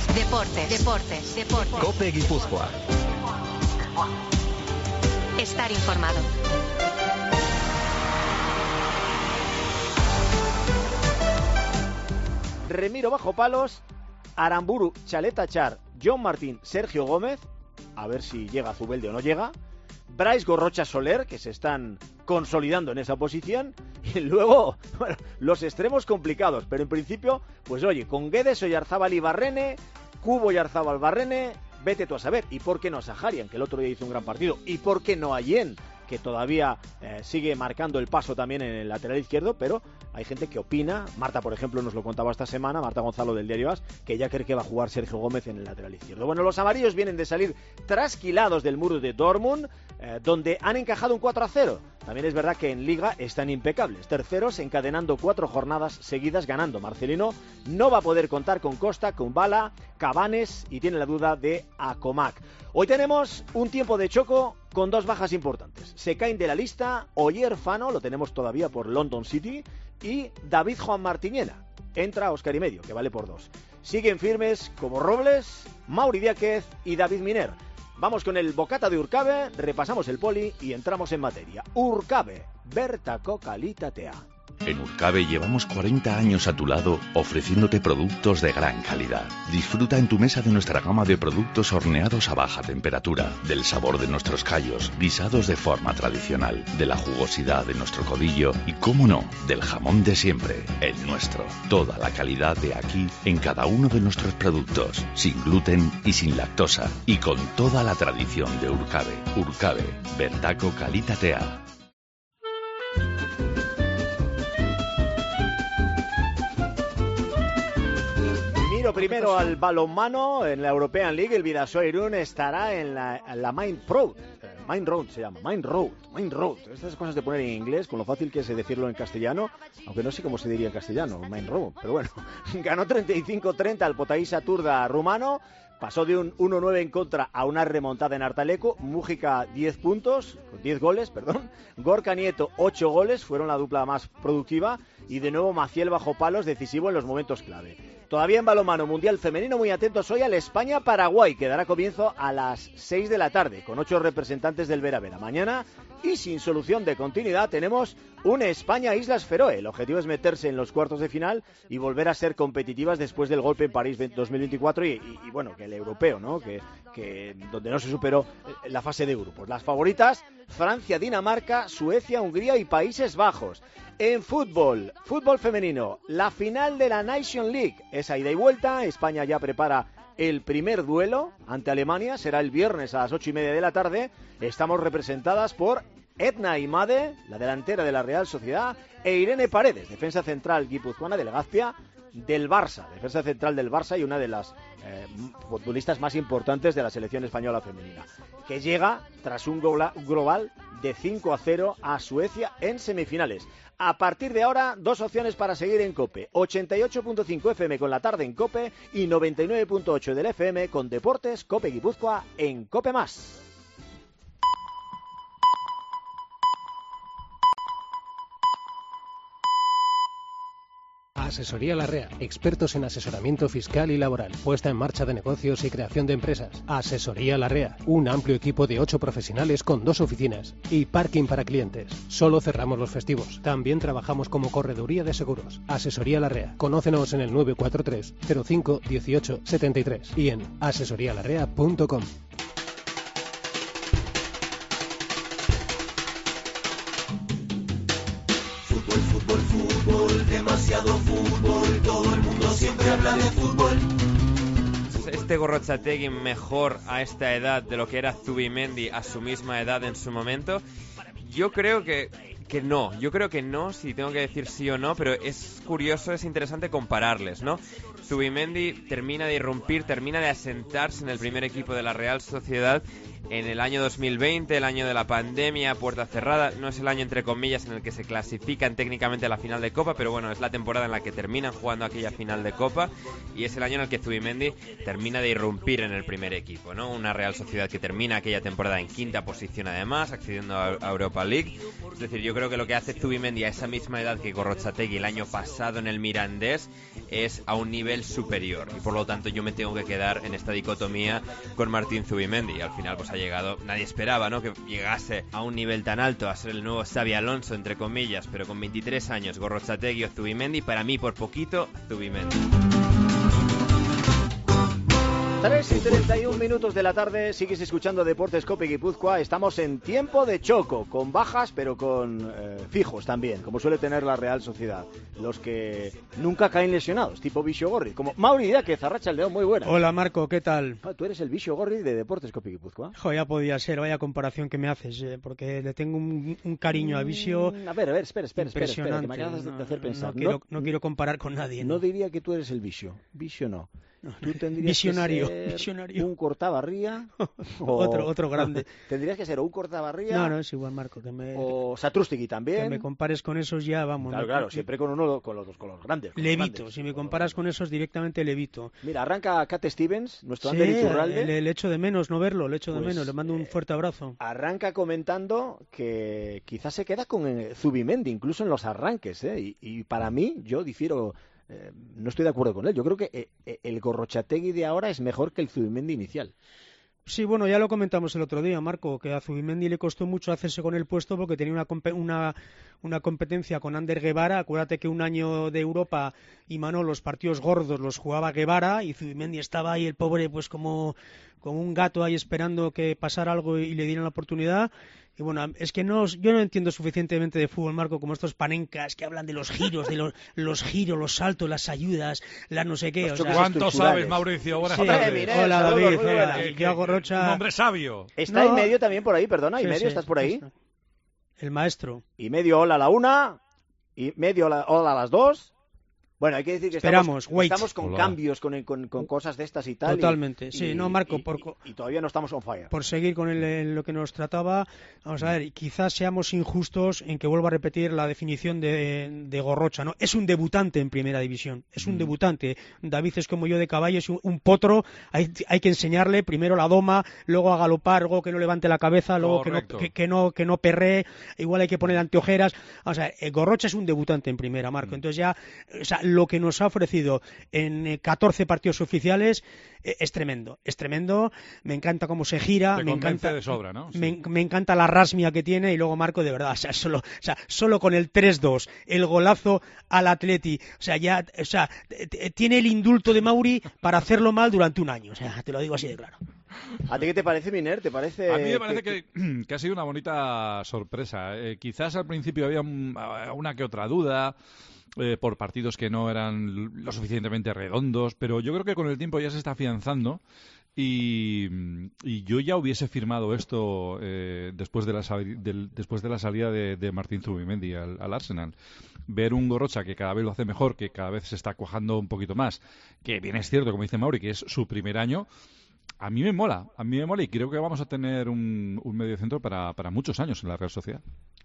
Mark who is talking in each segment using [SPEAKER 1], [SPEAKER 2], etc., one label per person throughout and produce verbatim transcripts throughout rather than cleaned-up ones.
[SPEAKER 1] Deportes, deportes, deportes.
[SPEAKER 2] COPE Guipúzcoa.
[SPEAKER 1] Estar informado.
[SPEAKER 3] Remiro bajo palos, Aramburu, Chaleta Char, John Martín, Sergio Gómez, a ver si llega Zubeldi o no llega, Brais Gorrocha Soler, que se están consolidando en esa posición, y luego, bueno, los extremos complicados, pero en principio, pues oye, con Guedes, Oyarzábal y Barrene, Cubo, Oyarzábal, Barrene, vete tú a saber, y por qué no Saharian, que el otro día hizo un gran partido, y por qué no Allen, que todavía eh, sigue marcando el paso también en el lateral izquierdo, pero hay gente que opina, Marta por ejemplo nos lo contaba esta semana, Marta Gonzalo del Diario As, que ya cree que va a jugar Sergio Gómez en el lateral izquierdo. Bueno, los amarillos vienen de salir trasquilados del muro de Dortmund, eh, donde han encajado un cuatro a cero. También es verdad que en Liga están impecables, terceros encadenando cuatro jornadas seguidas ganando. Marcelino no va a poder contar con Costa, con Bala, Cabanes y tiene la duda de Acomac. Hoy tenemos un tiempo de choco con dos bajas importantes. Se caen de la lista Oyer Fano, lo tenemos todavía por London City, y David Juan Martiñena. Entra Óscar y medio, que vale por dos. Siguen firmes como Robles, Mauri Diáquez y David Miner. Vamos con el bocata de Urcabe, repasamos el poli y entramos en materia. Urcabe, bertako kalitatea.
[SPEAKER 4] En Urcabe llevamos cuarenta años a tu lado ofreciéndote productos de gran calidad. Disfruta en tu mesa de nuestra gama de productos horneados a baja temperatura, del sabor de nuestros callos, guisados de forma tradicional, de la jugosidad de nuestro codillo y, cómo no, del jamón de siempre, el nuestro. Toda la calidad de aquí en cada uno de nuestros productos, sin gluten y sin lactosa, y con toda la tradición de Urcabe. Urcabe, bertako kalitatea.
[SPEAKER 3] Miro primero al balonmano en la European League. El Vidasoa Irún estará en la, en la Main Road. Main Road se llama, Main Road, Main Road. Estas cosas de poner en inglés, con lo fácil que es decirlo en castellano, aunque no sé cómo se diría en castellano, Main Road, pero bueno. Ganó treinta y cinco treinta al Potaisa Turda rumano. Pasó de un uno nueve en contra a una remontada en Artaleco. Mújica diez puntos, diez goles, perdón. Gorka Nieto ocho goles, fueron la dupla más productiva. Y de nuevo Maciel bajo palos, decisivo en los momentos clave. Todavía en balonmano mundial femenino, muy atentos hoy al España-Paraguay, que dará comienzo a las seis de la tarde, con ocho representantes del Vera Vera. Mañana, y sin solución de continuidad, tenemos un España-Islas Feroe. El objetivo es meterse en los cuartos de final y volver a ser competitivas después del golpe en París dos mil veinticuatro y, y, y bueno, que el europeo, ¿no? Que, que donde no se superó la fase de grupos. Las favoritas, Francia, Dinamarca, Suecia, Hungría y Países Bajos. En fútbol, fútbol femenino, la final de la Nation League, esa ida y vuelta. España ya prepara el primer duelo ante Alemania, será el viernes a las ocho y media de la tarde. Estamos representadas por Edna Imade, la delantera de la Real Sociedad, e Irene Paredes, defensa central guipuzcoana de Legazpia, del Barça, defensa central del Barça y una de las eh, futbolistas más importantes de la selección española femenina, que llega tras un global de cinco a cero a Suecia en semifinales. A partir de ahora, dos opciones para seguir en COPE, ochenta y ocho punto cinco F M con la tarde en COPE y noventa y nueve punto ocho del F M con Deportes COPE Guipúzcoa en COPE Más.
[SPEAKER 5] Asesoría Larrea, expertos en asesoramiento fiscal y laboral, puesta en marcha de negocios y creación de empresas. Asesoría Larrea, un amplio equipo de ocho profesionales con dos oficinas y parking para clientes. Solo cerramos los festivos. También trabajamos como correduría de seguros. Asesoría Larrea, conócenos en el nueve cuatro tres cero cinco dieciocho setenta y tres y en asesoría larrea punto com.
[SPEAKER 6] Demasiado fútbol, todo el mundo siempre habla de fútbol.
[SPEAKER 7] Este Gorrotxategi mejor a esta edad de lo que era Zubimendi a su misma edad en su momento. Yo creo que, que no, yo creo que no, si tengo que decir sí o no, pero es curioso, es interesante compararles, ¿no? Zubimendi termina de irrumpir, termina de asentarse en el primer equipo de la Real Sociedad en el año dos mil veinte, el año de la pandemia, puerta cerrada. No es el año, entre comillas, en el que se clasifican técnicamente a la final de Copa, pero bueno, es la temporada en la que terminan jugando aquella final de Copa y es el año en el que Zubimendi termina de irrumpir en el primer equipo, ¿no? Una Real Sociedad que termina aquella temporada en quinta posición además, accediendo a Europa League. Es decir, yo creo que lo que hace Zubimendi a esa misma edad que Gorrotxategi el año pasado en el Mirandés es a un nivel superior y por lo tanto yo me tengo que quedar en esta dicotomía con Martín Zubimendi. Y al final pues ha llegado, nadie esperaba, ¿no?, que llegase a un nivel tan alto, a ser el nuevo Xabi Alonso entre comillas, pero con veintitrés años Gorrotxategi o Zubimendi, para mí por poquito Zubimendi.
[SPEAKER 3] tres y treinta y un minutos de la tarde, sigues escuchando Deportes Cope Guipúzcoa. Estamos en tiempo de choco, con bajas pero con eh, fijos también, como suele tener la Real Sociedad. Los que nunca caen lesionados, tipo Vixo Gorri, como Mauri Díaz, Arracha el León, muy buena.
[SPEAKER 2] Hola Marco, ¿qué tal?
[SPEAKER 3] Ah, tú eres el Vixo Gorri de Deportes Cope Guipúzcoa.
[SPEAKER 2] Jo, ya podía ser, vaya comparación que me haces, eh, porque le tengo un, un cariño a Vixo.
[SPEAKER 3] Mm, a ver, a ver, espera, espera, espera, espera, que me acabas de
[SPEAKER 2] no,
[SPEAKER 3] hacer pensar.
[SPEAKER 2] No, no, quiero,
[SPEAKER 3] no,
[SPEAKER 2] no quiero comparar con nadie.
[SPEAKER 3] No,
[SPEAKER 2] no
[SPEAKER 3] diría que tú eres el Vixo, Vixo no. Tú tendrías
[SPEAKER 2] visionario,
[SPEAKER 3] que ser
[SPEAKER 2] visionario.
[SPEAKER 3] un Cortabarría o...
[SPEAKER 2] otro otro grande.
[SPEAKER 3] Tendrías que ser o un Cortabarría.
[SPEAKER 2] No, no, es igual, Marco, que me
[SPEAKER 3] o Satrústegui también.
[SPEAKER 2] Que me compares con esos ya, vamos.
[SPEAKER 3] Claro,
[SPEAKER 2] no,
[SPEAKER 3] claro,
[SPEAKER 2] no,
[SPEAKER 3] siempre con uno con los dos con los grandes. Con
[SPEAKER 2] levito,
[SPEAKER 3] los grandes,
[SPEAKER 2] si me comparas con esos directamente levito.
[SPEAKER 3] Mira, arranca Cat Stevens, nuestro
[SPEAKER 2] sí,
[SPEAKER 3] Ander Iturralde.
[SPEAKER 2] Le, le echo de menos no verlo, le echo
[SPEAKER 3] pues,
[SPEAKER 2] de menos, le mando un fuerte abrazo.
[SPEAKER 3] Arranca comentando que quizás se queda con eh, Zubimendi, incluso en los arranques, ¿eh? Y, y para mí, yo difiero. Eh, no estoy de acuerdo con él. Yo creo que eh, el Gorrotxategi de ahora es mejor que el Zubimendi inicial.
[SPEAKER 2] Sí, bueno, ya lo comentamos el otro día, Marco, que a Zubimendi le costó mucho hacerse con el puesto porque tenía una, una, una competencia con Ander Guevara. Acuérdate que un año de Europa y Manol los partidos gordos los jugaba Guevara y Zubimendi estaba ahí el pobre pues como, como un gato ahí esperando que pasara algo y le dieran la oportunidad. Y bueno, es que no, yo no entiendo suficientemente de fútbol, Marco, como estos panencas que hablan de los giros, de los, los giros, los saltos, las ayudas, las no sé qué. O sea,
[SPEAKER 8] ¿cuánto sabes, Mauricio? Buenas
[SPEAKER 2] sí,
[SPEAKER 8] tardes.
[SPEAKER 2] Mire, hola, David. Hola,
[SPEAKER 8] que,
[SPEAKER 2] que, hago Rocha.
[SPEAKER 8] Un hombre sabio.
[SPEAKER 3] Está
[SPEAKER 2] no.
[SPEAKER 3] en medio también por ahí, perdona, y
[SPEAKER 2] Sí,
[SPEAKER 3] medio,
[SPEAKER 2] sí,
[SPEAKER 3] ¿estás por ahí?
[SPEAKER 2] El maestro.
[SPEAKER 3] Y medio hola a la una, y medio hola, hola a las dos. Bueno, hay que decir que
[SPEAKER 2] Esperamos,
[SPEAKER 3] estamos, estamos con
[SPEAKER 8] Hola.
[SPEAKER 3] cambios, con, con, con cosas de estas y tal.
[SPEAKER 2] Totalmente,
[SPEAKER 3] y,
[SPEAKER 2] sí,
[SPEAKER 3] y,
[SPEAKER 2] no, Marco,
[SPEAKER 3] y,
[SPEAKER 2] por,
[SPEAKER 3] y, y todavía no estamos on fire.
[SPEAKER 2] por seguir con el, el, lo que nos trataba, vamos a ver, quizás seamos injustos en que vuelva a repetir la definición de, de Gorrocha, ¿no? Es un debutante en primera división, es un mm. debutante. David es como yo de caballo, es un, un potro, hay, hay que enseñarle primero la doma, luego a galopar, luego que no levante la cabeza, luego que no, que, que, no, que no perree, igual hay que poner anteojeras. O sea, Gorrocha es un debutante en primera, Marco, mm. entonces ya, o sea, lo que nos ha ofrecido en catorce partidos oficiales eh, es tremendo, es tremendo, me encanta cómo se gira,
[SPEAKER 8] Te
[SPEAKER 2] me encanta
[SPEAKER 8] de sobra, ¿no? Sí.
[SPEAKER 2] me, me encanta la rasmia que tiene y luego Marco, de verdad, o sea, solo, o sea, solo con el tres dos, el golazo al Atleti, o sea, ya, o sea, tiene el indulto de Mauri para hacerlo mal durante un año, o sea, te lo digo así de claro.
[SPEAKER 3] ¿A ti qué te parece, Miner? ¿Te parece?
[SPEAKER 8] A mí me parece
[SPEAKER 3] que,
[SPEAKER 8] que, que ha sido una bonita sorpresa. Eh, quizás al principio había un, una que otra duda. Eh, por partidos que no eran lo suficientemente redondos, pero yo creo que con el tiempo ya se está afianzando y, y yo ya hubiese firmado esto eh, después, de la, del, después de la salida de, de Martín Zubimendi al, al Arsenal. Ver un Gorrocha que cada vez lo hace mejor, que cada vez se está cuajando un poquito más, que bien es cierto, como dice Mauri, que es su primer año. A mí me mola, a mí me mola y creo que vamos a tener un, un mediocentro para, para muchos años en la Real Sociedad.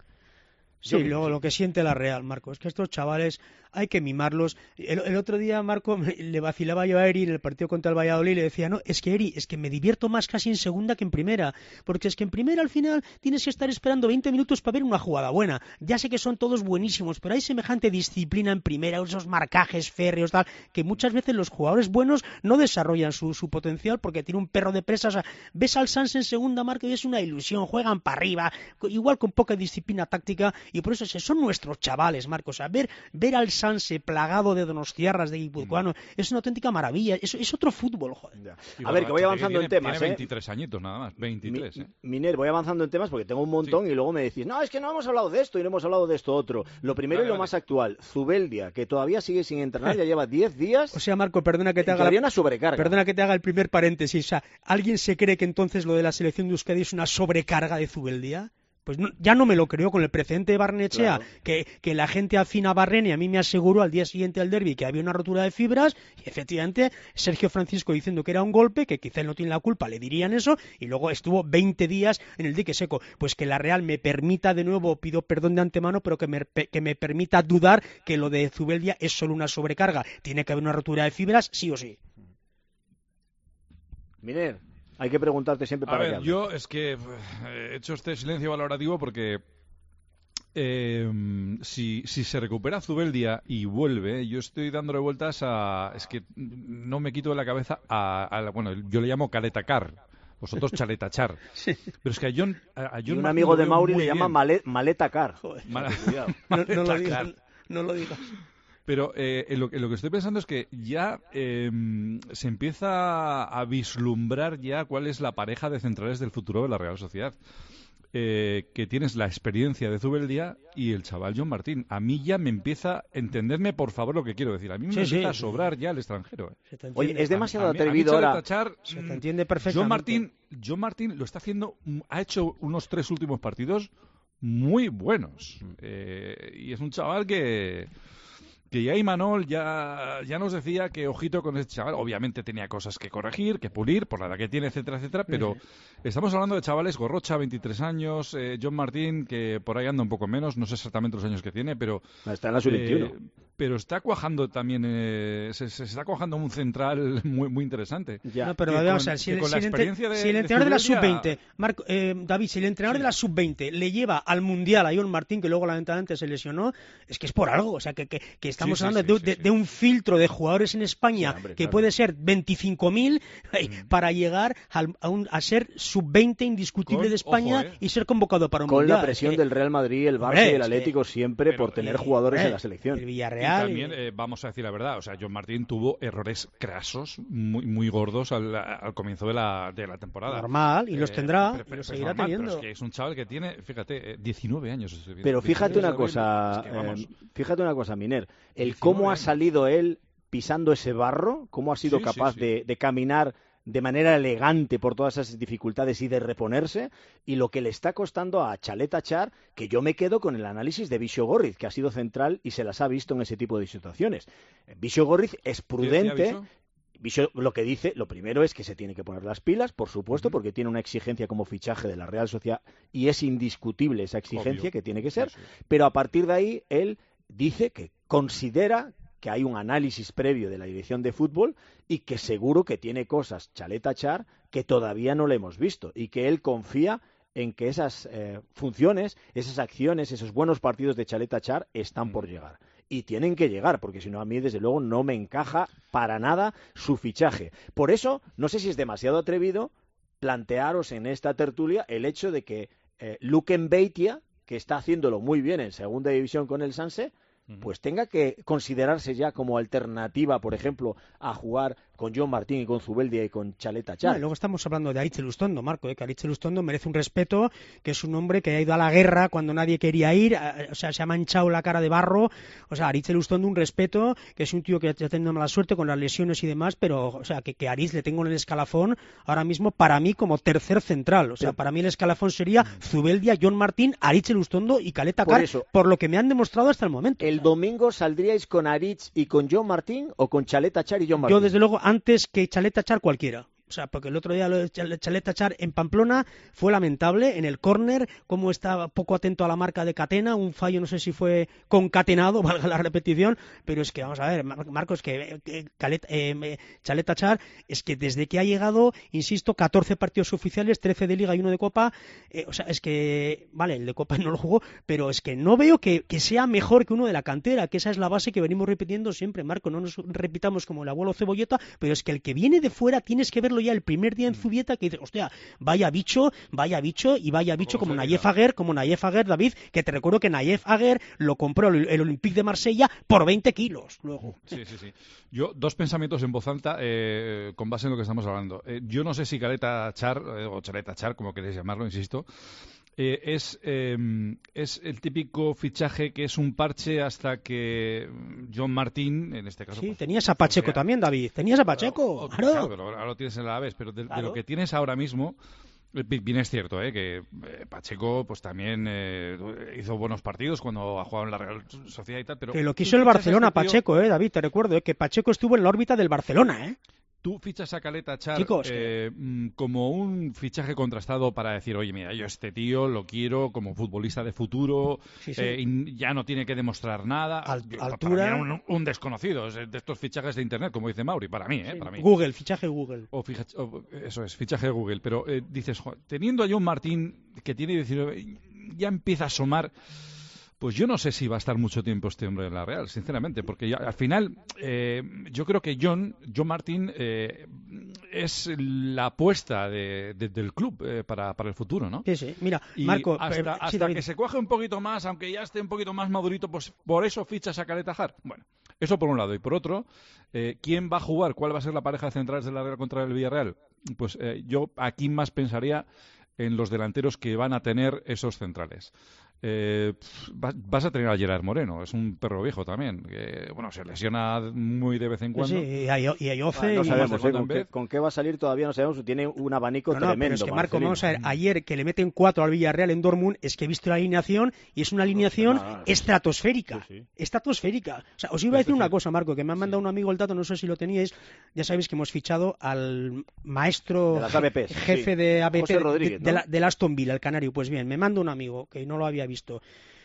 [SPEAKER 2] Sí, luego lo que siente la Real, Marco, es que estos chavales hay que mimarlos. El, el otro día, Marco, le vacilaba yo a Eri en el partido contra el Valladolid y le decía, no, es que Eri, es que me divierto más casi en segunda que en primera, porque es que en primera al final tienes que estar esperando veinte minutos para ver una jugada buena. Ya sé que son todos buenísimos, pero hay semejante disciplina en primera, esos marcajes férreos, tal, que muchas veces los jugadores buenos no desarrollan su, su potencial porque tiene un perro de presa. O sea, ves al Sanz en segunda, Marco, y es una ilusión, juegan para arriba, igual con poca disciplina táctica. Y por eso son nuestros chavales, Marcos. A ver, ver al Sanse plagado de donostiarras, de guipuzcoano, mm. es una auténtica maravilla. Es, es otro fútbol, joder.
[SPEAKER 3] Ya. A ver, que voy avanzando
[SPEAKER 8] tiene,
[SPEAKER 3] en temas.
[SPEAKER 8] Tiene veintitrés ¿eh? añitos nada más, veintitrés.
[SPEAKER 3] Mi,
[SPEAKER 8] ¿eh?
[SPEAKER 3] Miner, voy avanzando en temas porque tengo un montón sí. y luego me decís, no, es que no hemos hablado de esto y no hemos hablado de esto otro. Lo primero vale, y lo vale. más actual, Zubeldia, que todavía sigue sin entrenar, ya lleva diez días.
[SPEAKER 2] O sea, Marco, perdona que te haga
[SPEAKER 3] la... una sobrecarga.
[SPEAKER 2] Perdona que te haga el primer paréntesis. O sea, ¿alguien se cree que entonces lo de la selección de Euskadi es una sobrecarga de Zubeldia? Pues no, ya no me lo creo con el precedente de Barnechea, claro. que, que la gente afina a Barrene, y a mí me aseguró al día siguiente del derbi que había una rotura de fibras, y efectivamente Sergio Francisco diciendo que era un golpe, que quizá él no tiene la culpa, le dirían eso, y luego estuvo veinte días en el dique seco. Pues que la Real me permita, de nuevo, pido perdón de antemano, pero que me, que me permita dudar que lo de Zubeldia es solo una sobrecarga. Tiene que haber una rotura de fibras, sí o sí.
[SPEAKER 3] Miner, hay que preguntarte siempre para
[SPEAKER 8] a ver,
[SPEAKER 3] qué
[SPEAKER 8] yo es que eh, he hecho este silencio valorativo porque eh, si, si se recupera Zubeldia y vuelve, yo estoy dándole vueltas a... Es que no me quito de la cabeza a... a bueno, yo le llamo Caleta Car. Vosotros Chaleta Char. Sí. Pero es que a John... A John
[SPEAKER 3] y un
[SPEAKER 8] Martin
[SPEAKER 3] amigo de Mauri le
[SPEAKER 8] bien.
[SPEAKER 3] llama Malet, Maleta Car.
[SPEAKER 2] Mal... no, no, lo digas, no lo digas.
[SPEAKER 8] Pero eh, en lo, en lo que estoy pensando es que ya eh, se empieza a vislumbrar ya cuál es la pareja de centrales del futuro de la Real Sociedad. Eh, que tienes la experiencia de Zubeldia y el chaval John Martín. A mí ya me empieza, entenderme por favor lo que quiero decir, a mí me sí, empieza sí, a sobrar sí. ya el extranjero. Eh.
[SPEAKER 3] Oye, es demasiado
[SPEAKER 8] a, a
[SPEAKER 3] atrevido
[SPEAKER 8] mí, a mí
[SPEAKER 3] ahora.
[SPEAKER 8] Tachar,
[SPEAKER 2] se te entiende perfectamente.
[SPEAKER 8] John Martín, John Martín lo está haciendo, ha hecho unos tres últimos partidos muy buenos. Eh, y es un chaval que... Que ya Imanol ya, ya nos decía que ojito con este chaval. Obviamente tenía cosas que corregir, que pulir, por la edad que tiene, etcétera, etcétera. Pero uh-huh. estamos hablando de chavales, Gorrocha, veintitrés años, eh, John Martín, que por ahí anda un poco menos, no sé exactamente los años que tiene, pero...
[SPEAKER 3] Está en la sub veintiuno.
[SPEAKER 8] Eh, pero está cuajando también, eh, se, se está cuajando un central muy muy interesante.
[SPEAKER 2] Ya. No, pero que vamos con, a ver, si, el, si, el, de, si el entrenador de, de la sub veinte, Marco, eh, David, si el entrenador sí. de la sub veinte le lleva al Mundial a John Martín, que luego lamentablemente se lesionó, es que es por algo, o sea, que, que, que estamos sí, hablando sí, sí, de, sí, de, sí. de un filtro de jugadores en España sí, hombre, que claro. puede ser veinticinco mil eh, mm. para llegar al, a, un, a ser sub veinte indiscutible con, de España ojo, eh. y ser convocado para un
[SPEAKER 3] con
[SPEAKER 2] Mundial.
[SPEAKER 3] Con la presión
[SPEAKER 2] eh,
[SPEAKER 3] del Real Madrid, el Barça
[SPEAKER 2] hombre,
[SPEAKER 3] y el Atlético
[SPEAKER 2] sí.
[SPEAKER 3] siempre
[SPEAKER 2] pero,
[SPEAKER 3] por tener
[SPEAKER 2] eh,
[SPEAKER 3] jugadores
[SPEAKER 2] eh,
[SPEAKER 3] en la selección.
[SPEAKER 2] El Villarreal.
[SPEAKER 8] Y también, eh, vamos a decir la verdad, o sea, John Martín tuvo errores crasos, muy muy gordos al, al comienzo de la, de la temporada.
[SPEAKER 2] Normal, y los tendrá, eh, pero, pero, y los seguirá
[SPEAKER 8] normal,
[SPEAKER 2] teniendo.
[SPEAKER 8] Pero es que es un chaval que tiene, fíjate, diecinueve años.
[SPEAKER 3] Pero fíjate una cosa, es que, eh, fíjate una cosa, Miner, el cómo ha salido él pisando ese barro, cómo ha sido sí, capaz sí, sí. De, de caminar de manera elegante por todas esas dificultades y de reponerse, y lo que le está costando a Chaleta Char, que yo me quedo con el análisis de Visio Gorriz, que ha sido central y se las ha visto en ese tipo de situaciones. Visio Gorriz es prudente. Visio, lo que dice, lo primero es que se tiene que poner las pilas, por supuesto, uh-huh. porque tiene una exigencia como fichaje de la Real Sociedad y es indiscutible esa exigencia Obvio. Que tiene que ser, sí, sí. pero a partir de ahí él dice que considera que hay un análisis previo de la dirección de fútbol y que seguro que tiene cosas Chaleta Char que todavía no le hemos visto y que él confía en que esas eh, funciones, esas acciones, esos buenos partidos de Chaleta Char están por llegar. Y tienen que llegar, porque si no a mí desde luego no me encaja para nada su fichaje. Por eso, no sé si es demasiado atrevido plantearos en esta tertulia el hecho de que eh, Luke Mbeitia, que está haciéndolo muy bien en segunda división con el Sanse, pues tenga que considerarse ya como alternativa, por ejemplo, a jugar con John Martín y con Zubeldia y con Chaleta Char.
[SPEAKER 2] No, y luego estamos hablando de Aritz Elustondo, Marco, eh, que Aritz Elustondo merece un respeto, que es un hombre que ha ido a la guerra cuando nadie quería ir, a, o sea, se ha manchado la cara de barro, o sea, Aritz Elustondo un respeto, que es un tío que ha tenido mala suerte con las lesiones y demás, pero, o sea, que, que Aritz le tengo en el escalafón ahora mismo para mí como tercer central, o sea, pero, para mí el escalafón sería Zubeldia, John Martín, Aritz Elustondo y Caleta Car, por, por lo que me han demostrado hasta el momento.
[SPEAKER 3] El domingo saldríais con Aritz y con John Martín o con Chaleta Char y John Martín.
[SPEAKER 2] Yo, desde luego, antes que Chaleta Char cualquiera. O sea, porque el otro día lo de Chaleta Char en Pamplona fue lamentable, en el córner, como estaba poco atento a la marca de Catena, un fallo no sé si fue concatenado, valga la repetición, pero es que, vamos a ver, Marcos, que eh, Caleta, eh, Chaleta Char, es que desde que ha llegado, insisto, catorce partidos oficiales, trece de Liga y uno de Copa, eh, o sea, es que, vale, el de Copa no lo jugó, pero es que no veo que, que sea mejor que uno de la cantera, que esa es la base que venimos repitiendo siempre, Marco, no nos repitamos como el abuelo Cebolleta, pero es que el que viene de fuera tienes que verlo ya el primer día en Zubieta, que dices, hostia, vaya bicho, vaya bicho y vaya bicho como Nayef Aguer, como Nayef Aguer, David, que te recuerdo que Nayef Aguer lo compró el, el Olympique de Marsella por veinte kilos luego.
[SPEAKER 8] Sí, sí, sí. Yo, dos pensamientos en voz alta eh, con base en lo que estamos hablando. Eh, yo no sé si Caleta Char, eh, o Chaleta Char, como queréis llamarlo, insisto, Eh, es, eh, es el típico fichaje que es un parche hasta que John Martín, en este caso...
[SPEAKER 2] Sí,
[SPEAKER 8] pues,
[SPEAKER 2] tenías a Pacheco también, David. Tenías a Pacheco,
[SPEAKER 8] claro.
[SPEAKER 2] claro.
[SPEAKER 8] claro pero ahora lo tienes en la vez, pero de, claro. de lo que tienes ahora mismo, Bien es cierto, ¿eh? que eh, Pacheco pues también eh, hizo buenos partidos cuando ha jugado en la Real Sociedad y tal, pero...
[SPEAKER 2] Que lo quiso el Barcelona, este tío... Pacheco, ¿eh, David? Te recuerdo, ¿eh? que Pacheco estuvo en la órbita del Barcelona, ¿eh?
[SPEAKER 8] Tú fichas a Caleta Char
[SPEAKER 2] Chicos,
[SPEAKER 8] eh, que... como un fichaje contrastado para decir, oye, mira, yo este tío lo quiero como futbolista de futuro,
[SPEAKER 2] sí, sí.
[SPEAKER 8] Eh, y ya no tiene que demostrar nada.
[SPEAKER 2] Al,
[SPEAKER 8] yo,
[SPEAKER 2] altura...
[SPEAKER 8] Para mí un, un desconocido de estos fichajes de Internet, como dice Mauri, para mí, ¿eh?
[SPEAKER 2] Sí.
[SPEAKER 8] Para mí.
[SPEAKER 2] Google, fichaje Google.
[SPEAKER 8] O, fija, o eso es, fichaje de Google. Pero eh, dices, jo, teniendo a John Martín, que tiene diecinueve, ya empieza a asomar... Pues yo no sé si va a estar mucho tiempo este hombre en la Real, sinceramente, porque ya, al final eh, yo creo que John, John Martín eh, es la apuesta de, de, del club eh, para, para el futuro, ¿no?
[SPEAKER 2] Sí, sí. Mira,
[SPEAKER 8] y
[SPEAKER 2] Marco,
[SPEAKER 8] hasta,
[SPEAKER 2] eh,
[SPEAKER 8] hasta
[SPEAKER 2] sí,
[SPEAKER 8] que se cuaje un poquito más, aunque ya esté un poquito más madurito, pues por eso fichas a Caleta Jar. Bueno, eso por un lado. Y por otro, eh, ¿quién va a jugar? ¿Cuál va a ser la pareja de centrales de la Real contra el Villarreal? Pues eh, yo aquí más pensaría en los delanteros que van a tener esos centrales. Eh, vas a tener a Gerard Moreno, es un perro viejo también, que bueno, se lesiona muy de vez en cuando.
[SPEAKER 2] Sí, y a, y a Yoce.
[SPEAKER 3] Ah, no
[SPEAKER 2] y
[SPEAKER 3] sabemos eh, con, qué, con qué va a salir todavía, no sabemos, tiene un abanico
[SPEAKER 2] no, no,
[SPEAKER 3] tremendo.
[SPEAKER 2] Pero es que Marco,
[SPEAKER 3] Marcelino.
[SPEAKER 2] vamos a ver, ayer que le meten cuatro al Villarreal en Dortmund, es que he visto la alineación y es una alineación no, no, no, estratosférica, sí, sí. estratosférica. O sea, os iba a decir una cosa, Marco, que me ha mandado sí. un amigo el dato, no sé si lo teníais, ya sabéis que hemos fichado al maestro
[SPEAKER 3] de las A B P,
[SPEAKER 2] jefe
[SPEAKER 3] sí.
[SPEAKER 2] de A B P
[SPEAKER 3] José Rodríguez,
[SPEAKER 2] de, de,
[SPEAKER 3] ¿no?
[SPEAKER 2] la, del Aston Villa, el canario. Pues bien, me manda un amigo que no lo había visto.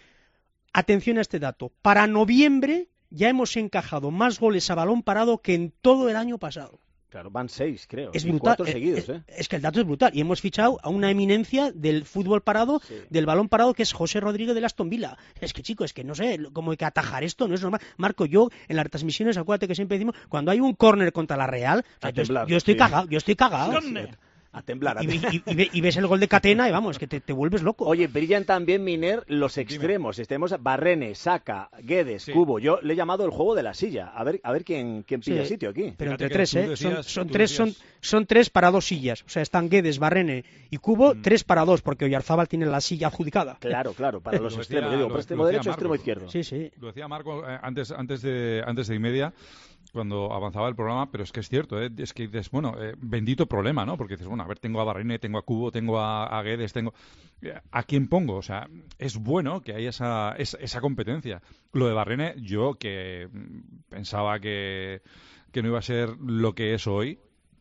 [SPEAKER 2] Atención a este dato. Para noviembre ya hemos encajado más goles a balón parado que en todo el año pasado.
[SPEAKER 3] Claro, van seis, creo.
[SPEAKER 2] Es brutal.
[SPEAKER 3] Cuatro seguidos, ¿eh?
[SPEAKER 2] Es que el dato es brutal. Y hemos fichado a una eminencia del fútbol parado, sí. del balón parado, que es José Rodríguez del Aston Villa. Es que, chico, es que no sé cómo hay que atajar esto, no es normal. Marco, yo en las retransmisiones, acuérdate que siempre decimos, cuando hay un córner contra la Real, o sea, temblar, yo, yo estoy sí. cagado, yo estoy cagado. Sí,
[SPEAKER 3] a temblar. A
[SPEAKER 2] y, y, y, y ves el gol de Catena y vamos, que te, te vuelves loco.
[SPEAKER 3] Oye, brillan también, Miner, los extremos. Dime. Tenemos Barrene, Saka, Guedes, sí. Cubo. Yo le he llamado el juego de la silla. A ver, a ver quién, quién pilla sí. sitio aquí.
[SPEAKER 2] Pero Fíjate entre tres, ¿eh? Decías, son, son, tres, son, son tres para dos sillas. O sea, están Guedes, Barrene y Cubo, mm. tres para dos, porque Oyarzábal tiene la silla adjudicada.
[SPEAKER 3] Claro, claro, para los decía, extremos. Yo digo, lo, extremo derecho, Marco, extremo izquierdo.
[SPEAKER 2] Sí, sí.
[SPEAKER 8] Lo decía Marco eh, antes, antes, de, antes de y media, cuando avanzaba el programa, pero es que es cierto, ¿eh? Es que dices, bueno, eh, bendito problema, ¿no? Porque dices, bueno, a ver, tengo a Barrene, tengo a Cubo, tengo a, a Guedes, tengo... ¿A quién pongo? O sea, es bueno que haya esa, esa, esa competencia. Lo de Barrene, yo que pensaba que, que no iba a ser lo que es hoy,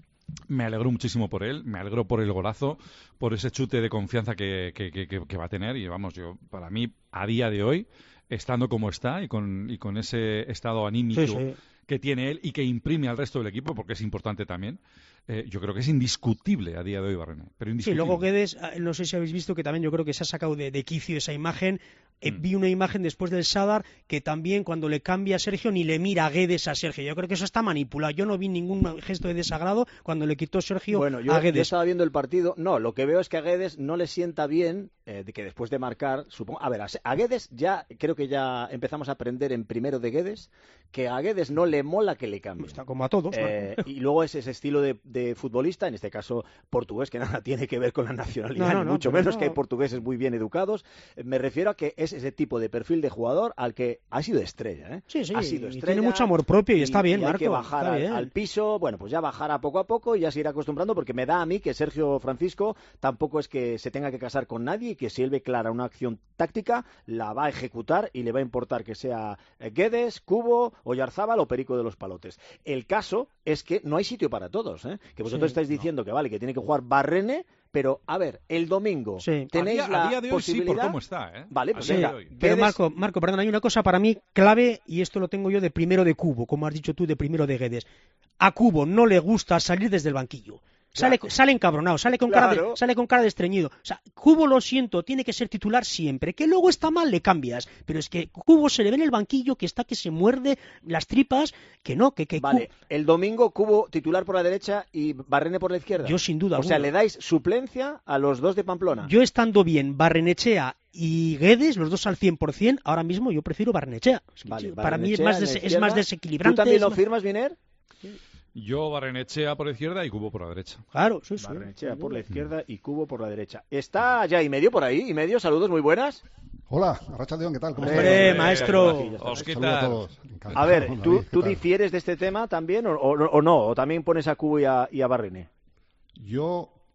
[SPEAKER 8] me alegro muchísimo por él, me alegro por el golazo, por ese chute de confianza que, que, que, que va a tener. Y vamos, yo, para mí, a día de hoy, estando como está y con, y con ese estado anímico... Sí, sí. que tiene él y que imprime al resto del equipo, porque es importante también, eh, yo creo que es indiscutible a día de hoy Barrene. Pero indiscutible.
[SPEAKER 2] Sí, luego Guedes, no sé si habéis visto que también yo creo que se ha sacado de, de quicio esa imagen. Eh, mm. Vi una imagen después del Sadar que también cuando le cambia a Sergio ni le mira a Guedes a Sergio. Yo creo que eso está manipulado. Yo no vi ningún gesto de desagrado cuando le quitó Sergio
[SPEAKER 3] bueno, yo,
[SPEAKER 2] a Guedes.
[SPEAKER 3] Yo estaba viendo el partido. No, lo que veo es que a Guedes no le sienta bien eh, de que después de marcar, supongo... A ver, a, a Guedes ya, creo que ya empezamos a aprender en primero de Guedes que a Guedes no le mola que le cambie.
[SPEAKER 2] Está como a todos.
[SPEAKER 3] Eh, y luego es ese estilo de, de futbolista, en este caso portugués, que nada tiene que ver con la nacionalidad, no, no, ni no, mucho menos, no. que hay portugueses muy bien educados. Me refiero a que es ese tipo de perfil de jugador al que ha sido estrella. ¿eh?
[SPEAKER 2] Sí, sí,
[SPEAKER 3] ha sido estrella,
[SPEAKER 2] y tiene mucho amor propio y, y está bien,
[SPEAKER 3] y hay
[SPEAKER 2] Marco.
[SPEAKER 3] que bajar
[SPEAKER 2] al,
[SPEAKER 3] al piso, bueno, pues ya bajará poco a poco y ya se irá acostumbrando, porque me da a mí que Sergio Francisco tampoco es que se tenga que casar con nadie y que si él ve clara una acción táctica, la va a ejecutar y le va a importar que sea Guedes, Cubo, Oyarzábal o Perico de los Palotes. El caso es que no hay sitio para todos, ¿eh? Que vosotros sí, estáis diciendo no. que vale, que tiene que jugar Barrene, pero a ver, el domingo
[SPEAKER 2] sí.
[SPEAKER 3] tenéis
[SPEAKER 8] a día,
[SPEAKER 3] la
[SPEAKER 8] a día de hoy
[SPEAKER 3] posibilidad...
[SPEAKER 8] sí, por cómo está, ¿eh?
[SPEAKER 3] Vale, pues
[SPEAKER 2] sí,
[SPEAKER 3] venga.
[SPEAKER 2] Pero Marco, Marco, perdón, hay una cosa para mí clave y esto lo tengo yo de primero de Cubo, como has dicho tú, de primero de Guedes. A Cubo no le gusta salir desde el banquillo. Sale, claro. sale encabronado, sale con, claro. cara de, sale con cara de estreñido. O sea, Cubo, lo siento, tiene que ser titular siempre. Que luego está mal, le cambias. Pero es que Cubo se le ve en el banquillo que está que se muerde las tripas. Que no, que... que
[SPEAKER 3] vale, Cubo... el domingo Cubo titular por la derecha y Barrene por la izquierda.
[SPEAKER 2] Yo sin duda
[SPEAKER 3] O alguna. sea, le dais suplencia a los dos de Pamplona.
[SPEAKER 2] Yo estando bien, Barrenechea y Guedes, los dos al cien por cien, ahora mismo yo prefiero Barrenechea.
[SPEAKER 3] Vale,
[SPEAKER 2] Para mí es más, des, es más desequilibrante.
[SPEAKER 3] ¿Tú también lo
[SPEAKER 2] más...
[SPEAKER 3] firmas, Viner?
[SPEAKER 2] Sí.
[SPEAKER 8] Yo Barrenechea por la izquierda y Cubo por la derecha.
[SPEAKER 2] Claro, sí, sí.
[SPEAKER 3] Barrenechea por la izquierda y Cubo por la derecha. Está ya y medio por ahí, y medio, saludos, muy buenas.
[SPEAKER 9] Hola, Arrachaldeón, ¿qué tal? ¿Cómo
[SPEAKER 2] Hombre, maestro.
[SPEAKER 8] Os ¿qué tal?
[SPEAKER 3] A ver, ¿tú, ¿tú difieres de este tema también o, o, o no? ¿O también pones a Cubo y a, y a Barrene?
[SPEAKER 9] Yo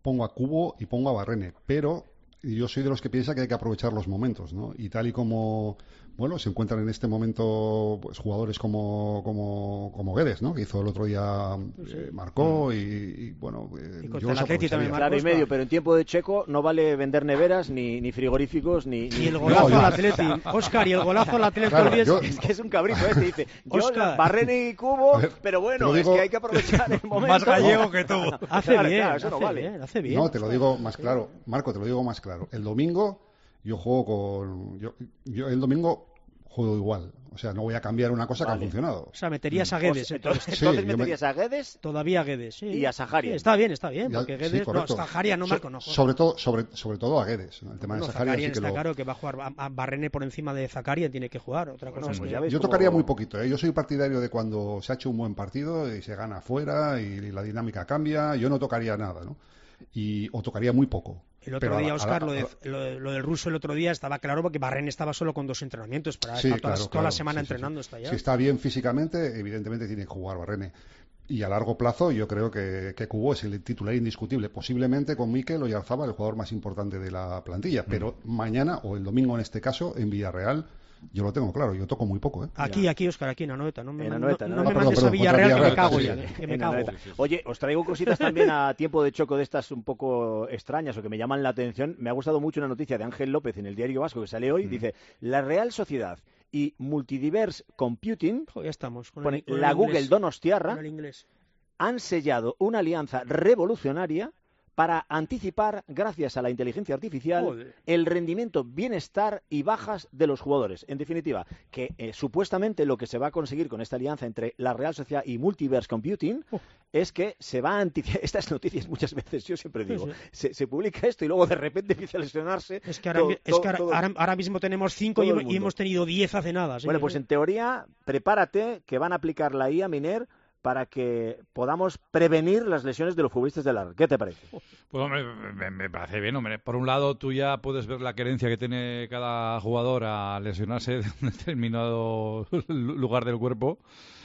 [SPEAKER 9] pongo a Kubo y pongo a Barrene, pero yo soy de los que piensa que hay que aprovechar los momentos, ¿no? Y tal y como, bueno, se encuentran en este momento pues jugadores como como, como Guedes, ¿no? Que hizo el otro día,
[SPEAKER 2] sí.
[SPEAKER 9] eh, marcó y, y bueno, eh,
[SPEAKER 2] y
[SPEAKER 9] yo los aprovecharía.
[SPEAKER 3] Claro y medio, pero en tiempo de Checo no vale vender neveras, ni, ni frigoríficos, ni...
[SPEAKER 2] Y el golazo
[SPEAKER 9] no,
[SPEAKER 2] al Atleti, Óscar, y el golazo al Atleti.
[SPEAKER 9] Claro, yo...
[SPEAKER 3] Es que es un cabrito este, dice, yo,
[SPEAKER 2] Óscar.
[SPEAKER 3] Barrene y Kubo,
[SPEAKER 9] ver,
[SPEAKER 3] pero bueno,
[SPEAKER 9] digo...
[SPEAKER 3] es que hay que aprovechar el momento.
[SPEAKER 8] Más gallego que tú.
[SPEAKER 2] Hace
[SPEAKER 3] Claro,
[SPEAKER 2] bien,
[SPEAKER 3] claro, eso no
[SPEAKER 2] hace
[SPEAKER 3] vale.
[SPEAKER 2] bien, hace bien.
[SPEAKER 9] No, te lo digo más claro, Marco, te lo digo más claro. El domingo yo juego con... Yo, yo el domingo juego igual. O sea, no voy a cambiar una cosa
[SPEAKER 3] Vale.
[SPEAKER 9] que ha funcionado.
[SPEAKER 2] O sea, meterías a Guedes.
[SPEAKER 3] Pues, entonces,
[SPEAKER 2] entonces.
[SPEAKER 9] Sí,
[SPEAKER 3] entonces
[SPEAKER 9] yo
[SPEAKER 3] meterías
[SPEAKER 9] me...
[SPEAKER 3] a Guedes
[SPEAKER 2] Todavía Guedes, sí.
[SPEAKER 3] y a Saharian.
[SPEAKER 2] Sí, está bien, está bien,
[SPEAKER 9] Ya,
[SPEAKER 2] porque
[SPEAKER 9] sí,
[SPEAKER 2] Guedes... no,
[SPEAKER 9] correcto.
[SPEAKER 2] Saharian no,
[SPEAKER 9] So-
[SPEAKER 2] Marco, no juega.
[SPEAKER 9] sobre todo, sobre, sobre todo a Guedes. El tema
[SPEAKER 2] No,
[SPEAKER 9] de Saharian sí
[SPEAKER 2] Zakarian
[SPEAKER 9] que
[SPEAKER 2] está
[SPEAKER 9] lo...
[SPEAKER 2] claro que va a jugar a, a Barrene por encima de Zakarian, tiene que jugar. Otra cosa
[SPEAKER 3] Bueno,
[SPEAKER 2] es
[SPEAKER 3] pues
[SPEAKER 2] que...
[SPEAKER 3] ya ves
[SPEAKER 9] Yo
[SPEAKER 3] cómo-
[SPEAKER 9] tocaría muy poquito, ¿eh? Yo soy partidario de cuando se ha hecho un buen partido y se gana afuera y la dinámica cambia, yo no tocaría nada, ¿no? Y, o tocaría muy poco.
[SPEAKER 2] El otro
[SPEAKER 9] Pero a
[SPEAKER 2] día,
[SPEAKER 9] la-
[SPEAKER 2] Óscar,
[SPEAKER 9] a
[SPEAKER 2] lo,
[SPEAKER 9] la-
[SPEAKER 2] de, lo, de- lo del ruso el otro día estaba claro porque Barrene estaba solo con dos entrenamientos, pero
[SPEAKER 9] Sí,
[SPEAKER 2] está toda,
[SPEAKER 9] claro,
[SPEAKER 2] toda
[SPEAKER 9] claro,
[SPEAKER 2] la semana
[SPEAKER 9] sí, sí,
[SPEAKER 2] entrenando
[SPEAKER 9] sí.
[SPEAKER 2] está ya.
[SPEAKER 9] Si está bien físicamente, evidentemente tiene que jugar Barrene. Y a largo plazo yo creo que, que Kubo es el titular indiscutible, posiblemente con Mikel Oyarzabal, el jugador más importante de la plantilla. Pero mañana, o el domingo en este caso, en Villarreal, yo lo tengo claro, yo toco muy poco, ¿eh?
[SPEAKER 2] Aquí,
[SPEAKER 3] Ya.
[SPEAKER 2] aquí, Óscar, aquí en Anoeta. No me,
[SPEAKER 3] En
[SPEAKER 2] man-
[SPEAKER 3] Anoeta,
[SPEAKER 2] no,
[SPEAKER 3] ¿no?
[SPEAKER 2] no
[SPEAKER 9] Ah,
[SPEAKER 2] me
[SPEAKER 9] perdón,
[SPEAKER 2] mandes a
[SPEAKER 9] perdón,
[SPEAKER 2] Villarreal, que me
[SPEAKER 9] Villarreal,
[SPEAKER 2] cago
[SPEAKER 9] sí,
[SPEAKER 2] ya,
[SPEAKER 9] sí,
[SPEAKER 2] que me
[SPEAKER 3] En
[SPEAKER 2] cago.
[SPEAKER 3] Anoeta. Oye, os traigo cositas también a tiempo de choco de estas un poco extrañas o que me llaman la atención. Me ha gustado mucho una noticia de Ángel López en el Diario Vasco que sale hoy.
[SPEAKER 9] Mm.
[SPEAKER 3] Dice, la Real Sociedad y Multidiverse Computing,
[SPEAKER 2] Jo, ya estamos. Con
[SPEAKER 3] pone
[SPEAKER 2] el, con el
[SPEAKER 3] la
[SPEAKER 2] inglés,
[SPEAKER 3] Google Donostiarra,
[SPEAKER 2] con el inglés.
[SPEAKER 3] han sellado una alianza revolucionaria para anticipar, gracias a la inteligencia artificial,
[SPEAKER 2] Joder.
[SPEAKER 3] el rendimiento, bienestar y bajas de los jugadores. En definitiva, que eh, supuestamente lo que se va a conseguir con esta alianza entre la Real Sociedad y Multiverse Computing
[SPEAKER 2] Oh.
[SPEAKER 3] es que se va a anticipar... Estas noticias muchas veces, yo siempre digo,
[SPEAKER 2] Sí,
[SPEAKER 3] se, se publica esto y luego de repente empieza a lesionarse.
[SPEAKER 2] Es que ahora,
[SPEAKER 3] todo-
[SPEAKER 2] mi- es
[SPEAKER 3] todo-
[SPEAKER 2] que ahora,
[SPEAKER 3] todo-
[SPEAKER 2] ahora- ahora mismo tenemos cinco y,
[SPEAKER 3] todo el
[SPEAKER 2] hemos- y
[SPEAKER 3] mundo.
[SPEAKER 2] hemos tenido diez hace nada. sí,
[SPEAKER 3] Bueno,
[SPEAKER 2] sí.
[SPEAKER 3] pues en teoría, prepárate que van a aplicar la I A Miner para que podamos prevenir las lesiones de los futbolistas de la... ¿Qué te parece?
[SPEAKER 8] Pues hombre, me, me parece bien, hombre. Por un lado, tú ya puedes ver la querencia que tiene cada jugador a lesionarse de un determinado lugar del cuerpo.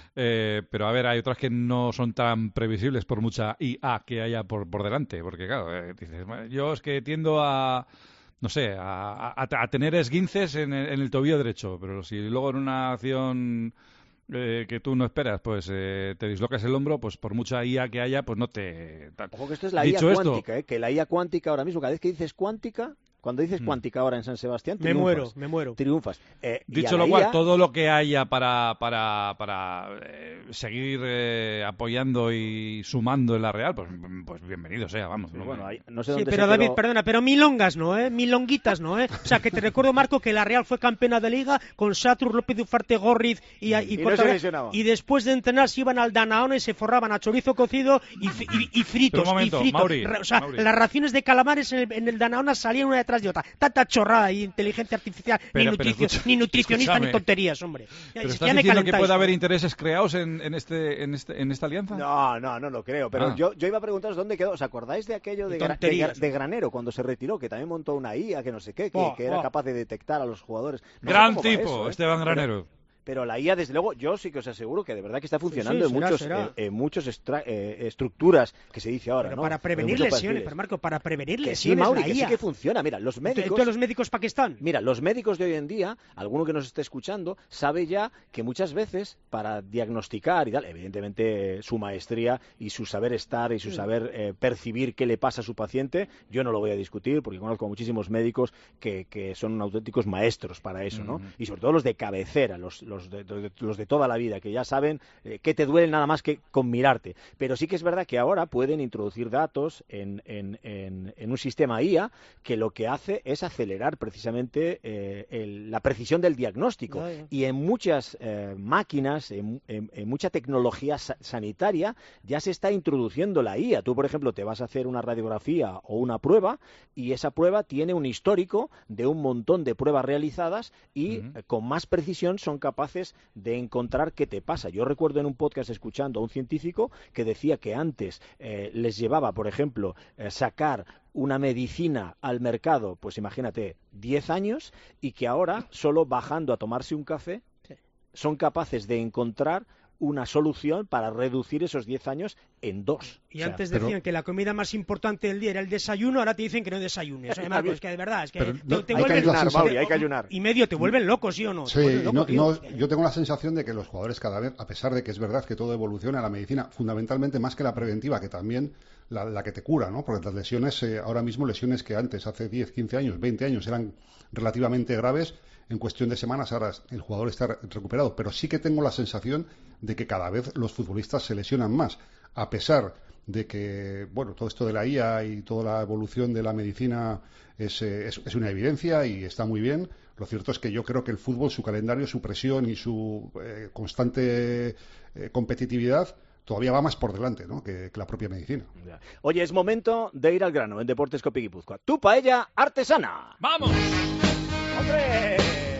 [SPEAKER 8] Eh, pero a ver, hay otras que no son tan previsibles por mucha I A que haya por, por delante. Porque claro, eh, dices, bueno, yo es que tiendo a... no sé, a, a, a tener esguinces en el, en el tobillo derecho. Pero si luego en una acción... Eh, que tú no esperas, pues eh, te dislocas el hombro, pues por mucha I A que haya, pues no te... tal.
[SPEAKER 3] Ojo que esto es la
[SPEAKER 8] Dicho
[SPEAKER 3] I A
[SPEAKER 8] esto-
[SPEAKER 3] cuántica, ¿eh? Que la I A cuántica ahora mismo, cada vez que dices cuántica, cuando dices
[SPEAKER 8] Mm.
[SPEAKER 3] cuántica ahora en San Sebastián,
[SPEAKER 2] me
[SPEAKER 3] triunfas.
[SPEAKER 2] muero, me muero.
[SPEAKER 3] Triunfas. Eh, y
[SPEAKER 8] Dicho
[SPEAKER 3] a
[SPEAKER 8] lo
[SPEAKER 3] la
[SPEAKER 8] cual,
[SPEAKER 3] I A,
[SPEAKER 8] todo lo que haya para, para, para eh, seguir eh, apoyando y sumando en la Real, pues, pues bienvenido sea, vamos.
[SPEAKER 3] pues
[SPEAKER 8] ¿no?
[SPEAKER 3] bueno, ahí- no sé
[SPEAKER 2] Sí,
[SPEAKER 3] dónde
[SPEAKER 2] pero
[SPEAKER 3] se
[SPEAKER 2] David,
[SPEAKER 3] quedó-
[SPEAKER 2] perdona, pero milongas no, ¿eh? Milonguitas no, ¿eh? O sea, que te recuerdo, Marco, que la Real fue campeona de Liga con Satur, López Ufarte, Gorriz y, y,
[SPEAKER 3] Y no
[SPEAKER 2] Cortázar,
[SPEAKER 3] se lesionaba.
[SPEAKER 2] y después de entrenar se iban al Danaone y se forraban a chorizo cocido y, fi- y, y fritos,
[SPEAKER 8] Pero un momento,
[SPEAKER 2] y fritos.
[SPEAKER 8] Mauri,
[SPEAKER 2] Ra- o sea,
[SPEAKER 8] Mauri.
[SPEAKER 2] las raciones de calamares en el, en el Danaona salían una detrás de otra. Tanta chorrada y inteligencia artificial,
[SPEAKER 8] Pero-
[SPEAKER 2] ni,
[SPEAKER 8] pero
[SPEAKER 2] nutricio-
[SPEAKER 8] escucha-
[SPEAKER 2] ni nutricionista,
[SPEAKER 8] escúchame.
[SPEAKER 2] ni tonterías, hombre. Ya,
[SPEAKER 8] ¿Pero
[SPEAKER 2] es que
[SPEAKER 8] estás
[SPEAKER 2] ya me
[SPEAKER 8] diciendo que
[SPEAKER 2] calentáis,
[SPEAKER 8] puede haber
[SPEAKER 2] joder.
[SPEAKER 8] intereses creados en, en, este, en, este, en esta alianza?
[SPEAKER 3] No, no, no lo creo. Pero
[SPEAKER 8] Ah.
[SPEAKER 3] yo, yo iba a preguntaros dónde quedó. ¿Os acordáis de aquello de,
[SPEAKER 2] De
[SPEAKER 3] Gra- de,
[SPEAKER 2] tonterías.
[SPEAKER 3] Gra- de Granero cuando se retiró? Que también montó una I A, que no sé qué, que,
[SPEAKER 2] Oh,
[SPEAKER 3] que era
[SPEAKER 2] oh.
[SPEAKER 3] capaz de detectar a los jugadores. No sé
[SPEAKER 8] Gran
[SPEAKER 3] cómo va
[SPEAKER 8] tipo,
[SPEAKER 3] eso, ¿eh?
[SPEAKER 8] Esteban
[SPEAKER 3] Pero-
[SPEAKER 8] Granero.
[SPEAKER 3] Pero la I A, desde luego, yo sí que os aseguro que de verdad que está funcionando
[SPEAKER 2] sí,
[SPEAKER 3] en
[SPEAKER 2] será,
[SPEAKER 3] muchos,
[SPEAKER 2] será.
[SPEAKER 3] en, en muchos extra- eh, estructuras que se dice ahora,
[SPEAKER 2] Pero
[SPEAKER 3] ¿no?
[SPEAKER 2] para
[SPEAKER 3] En
[SPEAKER 2] prevenir
[SPEAKER 3] muchos
[SPEAKER 2] lesiones,
[SPEAKER 3] perfiles.
[SPEAKER 2] pero Marco, para prevenir
[SPEAKER 3] Que sí,
[SPEAKER 2] lesiones
[SPEAKER 3] Mauri,
[SPEAKER 2] la
[SPEAKER 3] que
[SPEAKER 2] I
[SPEAKER 3] sí
[SPEAKER 2] A.
[SPEAKER 3] que funciona. Mira, los médicos...
[SPEAKER 2] Entonces, los médicos Pakistán.
[SPEAKER 3] Mira, los médicos de hoy en día, alguno que nos esté escuchando, sabe ya que muchas veces para diagnosticar y tal, evidentemente su maestría y su saber estar y su saber eh, percibir qué le pasa a su paciente, yo no lo voy a discutir porque conozco a muchísimos médicos que, que son auténticos maestros para eso, ¿no?
[SPEAKER 8] Ujú.
[SPEAKER 3] Y sobre todo los de cabecera, los, los, de, de- los de toda la vida, que ya saben eh, que te duele nada más que con mirarte. Pero sí que es verdad que ahora pueden introducir datos en, en, en, en un sistema I A que lo que hace es acelerar precisamente eh, el- la precisión del diagnóstico.
[SPEAKER 2] Ya, ya.
[SPEAKER 3] Y en muchas eh, máquinas, en, en- en mucha tecnología sa- sanitaria, ya se está introduciendo la I A. Tú, por ejemplo, te vas a hacer una radiografía o una prueba y esa prueba tiene un histórico de un montón de pruebas realizadas y
[SPEAKER 8] Ujú.
[SPEAKER 3] eh, con más precisión son capaces de encontrar qué te pasa. Yo recuerdo en un podcast escuchando a un científico que decía que antes eh, les llevaba, por ejemplo, eh, sacar una medicina al mercado, pues imagínate, diez años, y que ahora, solo bajando a tomarse un café,
[SPEAKER 2] Sí.
[SPEAKER 3] son capaces de encontrar una solución para reducir esos diez años en dos.
[SPEAKER 2] Y
[SPEAKER 3] o sea,
[SPEAKER 2] antes
[SPEAKER 9] pero...
[SPEAKER 2] decían que la comida más importante del día era el desayuno, ahora te dicen que no desayunes. ¿Eh, Marco? Es que de verdad, es que
[SPEAKER 9] pero
[SPEAKER 2] te,
[SPEAKER 9] no,
[SPEAKER 2] te
[SPEAKER 9] hay
[SPEAKER 2] vuelven...
[SPEAKER 9] que ayunar,
[SPEAKER 3] Mauri, hay que ayunar.
[SPEAKER 2] Y medio te vuelven loco, ¿sí o no?
[SPEAKER 9] Sí,
[SPEAKER 2] loco,
[SPEAKER 9] no,
[SPEAKER 2] tío.
[SPEAKER 9] no, yo tengo la sensación de que los jugadores cada vez, a pesar de que es verdad que todo evoluciona, la medicina, fundamentalmente más que la preventiva, que también la, la que te cura, ¿no? Porque las lesiones, eh, ahora mismo lesiones que antes, hace diez, quince años, veinte años, eran relativamente graves, en cuestión de semanas ahora el jugador está recuperado. Pero sí que tengo la sensación de que cada vez los futbolistas se lesionan más, a pesar de que, bueno, todo esto de la I A y toda la evolución de la medicina es, es, es una evidencia y está muy bien. Lo cierto es que yo creo que el fútbol, su calendario, su presión y su eh, constante eh, competitividad todavía va más por delante, ¿no?, que, que la propia medicina.
[SPEAKER 3] Oye, es momento de ir al grano en Deportes Copi Guipúzcoa. Tu paella artesana.
[SPEAKER 8] ¡Vamos!
[SPEAKER 3] ¡Hombre!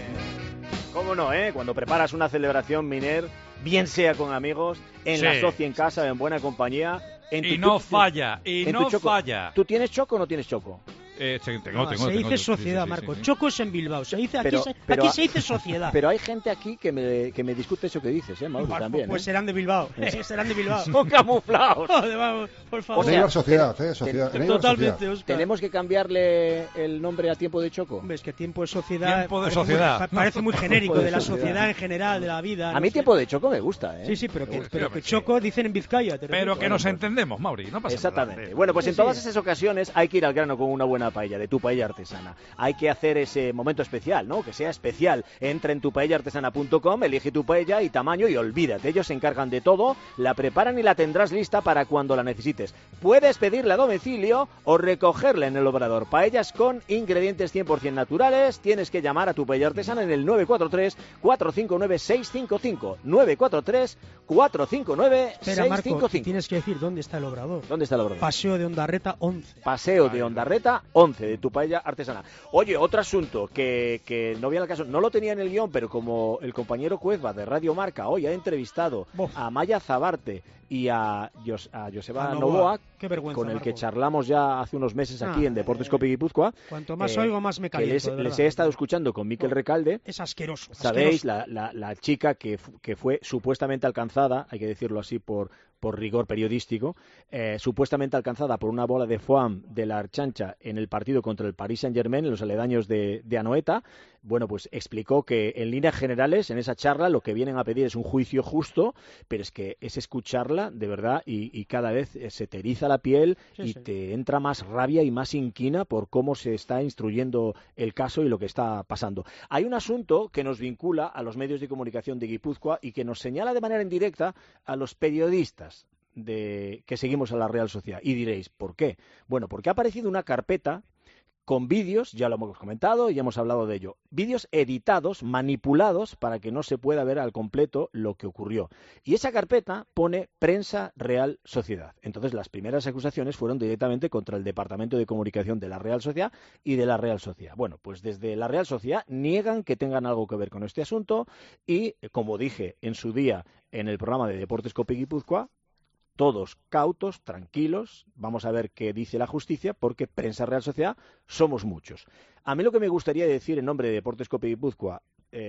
[SPEAKER 3] ¿Cómo no, eh? Cuando preparas una celebración, Miner, bien sea con amigos, en
[SPEAKER 8] Sí,
[SPEAKER 3] la socia en
[SPEAKER 8] sí,
[SPEAKER 3] casa, en buena compañía... En
[SPEAKER 8] y
[SPEAKER 3] tu,
[SPEAKER 8] no
[SPEAKER 3] tú,
[SPEAKER 8] falla, y
[SPEAKER 3] en
[SPEAKER 8] no
[SPEAKER 3] tu choco.
[SPEAKER 8] falla.
[SPEAKER 3] ¿Tú tienes choco o no tienes choco?
[SPEAKER 8] Eh, tengo,
[SPEAKER 2] Ah,
[SPEAKER 8] tengo,
[SPEAKER 2] se
[SPEAKER 8] tengo,
[SPEAKER 2] dice
[SPEAKER 8] tengo,
[SPEAKER 2] sociedad,
[SPEAKER 8] sí, sí,
[SPEAKER 2] Marco.
[SPEAKER 8] sí, sí.
[SPEAKER 2] Choco es en Bilbao. Se dice, aquí,
[SPEAKER 3] Pero-
[SPEAKER 2] se,
[SPEAKER 3] pero-
[SPEAKER 2] aquí se dice sociedad.
[SPEAKER 3] Pero hay gente aquí que me, que me discute eso que dices, ¿eh, Mauro?
[SPEAKER 2] Pues,
[SPEAKER 3] También,
[SPEAKER 2] pues
[SPEAKER 3] ¿eh?
[SPEAKER 2] serán de Bilbao. serán de Bilbao.
[SPEAKER 3] Son camuflados.
[SPEAKER 2] Joder, vamos, por favor.
[SPEAKER 3] O sea,
[SPEAKER 9] Neibar Sociedad, ¿eh? Sociedad.
[SPEAKER 3] te-
[SPEAKER 9] Neibar
[SPEAKER 2] Totalmente,
[SPEAKER 9] Sociedad.
[SPEAKER 2] Óscar.
[SPEAKER 3] ¿Tenemos que cambiarle el nombre a Tiempo de Choco?
[SPEAKER 2] Hombre, es que tiempo de sociedad.
[SPEAKER 8] Tiempo de
[SPEAKER 2] parece muy-
[SPEAKER 8] sociedad.
[SPEAKER 2] pa- parece muy genérico,
[SPEAKER 3] Tiempo de
[SPEAKER 2] de la
[SPEAKER 3] sociedad.
[SPEAKER 2] sociedad en general, de la vida.
[SPEAKER 3] A
[SPEAKER 2] no
[SPEAKER 3] mí
[SPEAKER 2] sé.
[SPEAKER 3] Tiempo de Choco me gusta, ¿eh?
[SPEAKER 2] Sí, sí, pero que,
[SPEAKER 8] Uy,
[SPEAKER 2] pero
[SPEAKER 8] sí,
[SPEAKER 2] que
[SPEAKER 8] sí.
[SPEAKER 2] Choco dicen en Vizcaya. te
[SPEAKER 8] Pero
[SPEAKER 2] repito.
[SPEAKER 8] que nos entendemos, Mauri, no pasa
[SPEAKER 3] Exactamente.
[SPEAKER 8] nada.
[SPEAKER 3] Bueno, pues
[SPEAKER 2] Sí,
[SPEAKER 3] en todas
[SPEAKER 2] sí.
[SPEAKER 3] esas ocasiones hay que ir al grano con una buena paella, de tu paella artesana. Hay que hacer ese momento especial, ¿no? Que sea especial. Entra en tu paella artesana punto com, elige tu paella y tamaño y olvídate. Ellos se encargan de todo, la preparan y la tendrás lista para cuando la necesites. Puedes pedirla a domicilio o recogerla en el obrador. Paellas con ingredientes cien por ciento naturales. Tienes que llamar a tu paella artesana en el nueve cuatro tres, cuatro cinco nueve, seis cinco cinco. nueve cuatro tres, cuatro cinco nueve,
[SPEAKER 2] Espera,
[SPEAKER 3] seis
[SPEAKER 2] Marco,
[SPEAKER 3] cinco
[SPEAKER 2] y
[SPEAKER 3] cinco.
[SPEAKER 2] tienes que decir dónde está el obrador.
[SPEAKER 3] ¿Dónde está el obrador?
[SPEAKER 2] Paseo de Ondarreta once.
[SPEAKER 3] Paseo de Ondarreta once, de tu paella artesana. Oye, otro asunto que, que no viene al caso, no lo tenía en el guión, pero como el compañero Cuezba de Radio Marca hoy ha entrevistado
[SPEAKER 2] Bof.
[SPEAKER 3] a Maya Zabarte y a, Jos- a Joseba
[SPEAKER 2] A
[SPEAKER 3] Novoa,
[SPEAKER 2] Novoa. Qué vergüenza,
[SPEAKER 3] con el
[SPEAKER 2] Marco.
[SPEAKER 3] que charlamos ya hace unos meses aquí
[SPEAKER 2] Ah,
[SPEAKER 3] en Deportes
[SPEAKER 2] eh,
[SPEAKER 3] Copi Guipúzcoa,
[SPEAKER 2] Cuanto más
[SPEAKER 3] eh,
[SPEAKER 2] oigo, más me
[SPEAKER 3] que
[SPEAKER 2] caliento.
[SPEAKER 3] les,
[SPEAKER 2] de verdad.
[SPEAKER 3] les he estado escuchando con Miquel Recalde.
[SPEAKER 2] Es asqueroso.
[SPEAKER 3] Sabéis,
[SPEAKER 2] asqueroso.
[SPEAKER 3] la, la, la chica que, fu- que fue supuestamente alcanzada, hay que decirlo así por, por rigor periodístico, eh, supuestamente alcanzada por una bola de foam de la Archancha en el partido contra el Paris Saint-Germain, en los aledaños de, de Anoeta. Bueno, pues explicó que en líneas generales, en esa charla, lo que vienen a pedir es un juicio justo, pero es que es escucharla, de verdad, y, y cada vez eh, se te eriza la piel
[SPEAKER 2] Sí,
[SPEAKER 3] y
[SPEAKER 2] sí.
[SPEAKER 3] te entra más rabia y más inquina por cómo se está instruyendo el caso y lo que está pasando. Hay un asunto que nos vincula a los medios de comunicación de Guipúzcoa y que nos señala de manera indirecta a los periodistas de, que seguimos a la Real Sociedad. Y diréis, ¿por qué? Bueno, porque ha aparecido una carpeta con vídeos, ya lo hemos comentado y hemos hablado de ello, vídeos editados, manipulados para que no se pueda ver al completo lo que ocurrió. Y esa carpeta pone Prensa Real Sociedad. Entonces las primeras acusaciones fueron directamente contra el Departamento de Comunicación de la Real Sociedad y de la Real Sociedad. Bueno, pues desde la Real Sociedad niegan que tengan algo que ver con este asunto y, como dije en su día en el programa de Deportes Copi Guipúzcoa, todos cautos, tranquilos, vamos a ver qué dice la justicia, porque Prensa Real Sociedad somos muchos. A mí lo que me gustaría decir en nombre de Deportes Copi Guipúzcoa,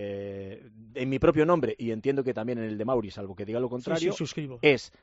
[SPEAKER 3] eh, en mi propio nombre, y entiendo que también en el de Mauri, salvo que diga lo contrario,
[SPEAKER 2] Sí, sí, suscribo.
[SPEAKER 3] es,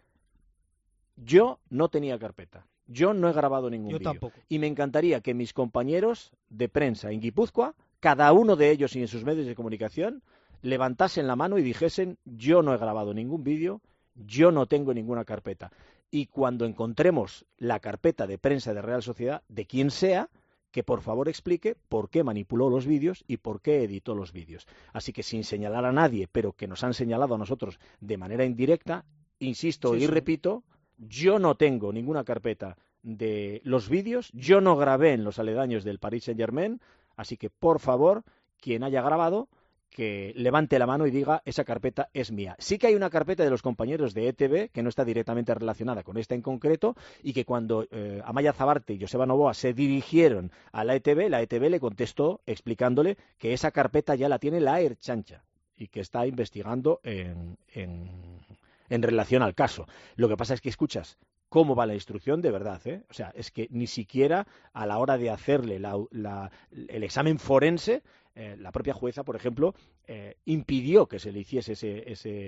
[SPEAKER 3] yo no tenía carpeta, yo no he grabado ningún
[SPEAKER 2] Yo
[SPEAKER 3] vídeo,
[SPEAKER 2] tampoco.
[SPEAKER 3] y me encantaría que mis compañeros de prensa en Guipúzcoa, cada uno de ellos y en sus medios de comunicación, levantasen la mano y dijesen, yo no he grabado ningún vídeo, yo no tengo ninguna carpeta. Y cuando encontremos la carpeta de prensa de Real Sociedad, de quien sea, que por favor explique por qué manipuló los vídeos y por qué editó los vídeos. Así que sin señalar a nadie, pero que nos han señalado a nosotros de manera indirecta, insisto
[SPEAKER 2] Sí,
[SPEAKER 3] y
[SPEAKER 2] sí.
[SPEAKER 3] repito, yo no tengo ninguna carpeta de los vídeos, yo no grabé en los aledaños del Paris Saint-Germain, así que por favor, quien haya grabado, que levante la mano y diga, esa carpeta es mía. Sí que hay una carpeta de los compañeros de E T V que no está directamente relacionada con esta en concreto y que cuando eh, Amaya Zabarte y Joseba Novoa se dirigieron a la E T V, la E T V le contestó explicándole que esa carpeta ya la tiene la Erchancha y que está investigando en, en, en relación al caso. Lo que pasa es que escuchas cómo va la instrucción de verdad, ¿eh? O sea, es que ni siquiera a la hora de hacerle la, la, el examen forense, eh, la propia jueza, por ejemplo, eh, impidió que se le hiciese ese, ese,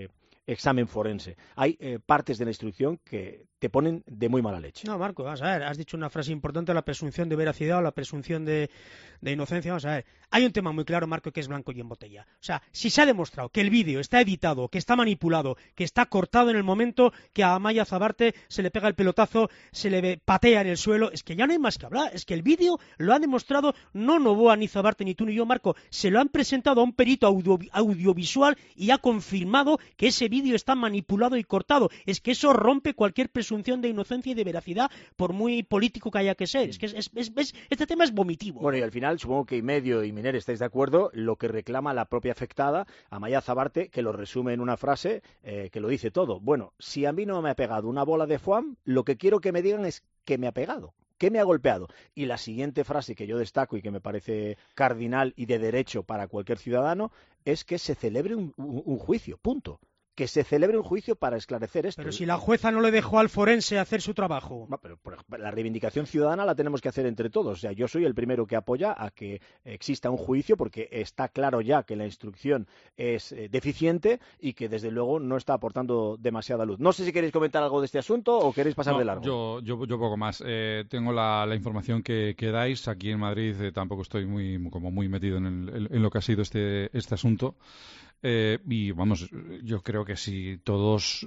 [SPEAKER 3] examen forense. Hay eh, partes de la instrucción que te ponen de muy mala leche.
[SPEAKER 2] No, Marco, vamos a ver, has dicho una frase importante, la presunción de veracidad o la presunción de, de inocencia. Vamos a ver, hay un tema muy claro, Marco, que es blanco y en botella. O sea, si se ha demostrado que el vídeo está editado, que está manipulado, que está cortado en el momento que a Amaia Zabarte se le pega el pelotazo, se le patea en el suelo, es que ya no hay más que hablar. Es que el vídeo lo ha demostrado no Novoa, ni Zabarte, ni tú ni yo, Marco. Se lo han presentado a un perito audio, audiovisual y ha confirmado que ese vídeo está manipulado y cortado. Es que eso rompe cualquier presunción de inocencia y de veracidad, por muy político que haya que ser. Es que es, es, es, es, este tema es vomitivo.
[SPEAKER 3] Bueno, y al final, supongo que Imedio y Miner estáis de acuerdo, lo que reclama la propia afectada, Amaia Zabarte, que lo resume en una frase eh, que lo dice todo. Bueno, si a mí no me ha pegado una bola de foam, lo que quiero que me digan es que me ha pegado, que me ha golpeado. Y la siguiente frase que yo destaco y que me parece cardinal y de derecho para cualquier ciudadano es que se celebre un, un, un juicio, punto. Que se celebre un juicio para esclarecer esto.
[SPEAKER 2] Pero si la jueza no le dejó al forense hacer su trabajo.
[SPEAKER 3] No, pero, pero la reivindicación ciudadana la tenemos que hacer entre todos. O sea, yo soy el primero que apoya a que exista un juicio porque está claro ya que la instrucción es eh, deficiente y que desde luego no está aportando demasiada luz. No sé si queréis comentar algo de este asunto o queréis pasar
[SPEAKER 8] no,
[SPEAKER 3] de largo.
[SPEAKER 8] Yo, yo, yo poco más. Eh, tengo la, la información que, que dais. Aquí en Madrid eh, tampoco estoy muy como muy metido en, el, en lo que ha sido este, este asunto. Eh, y vamos, yo creo que si todos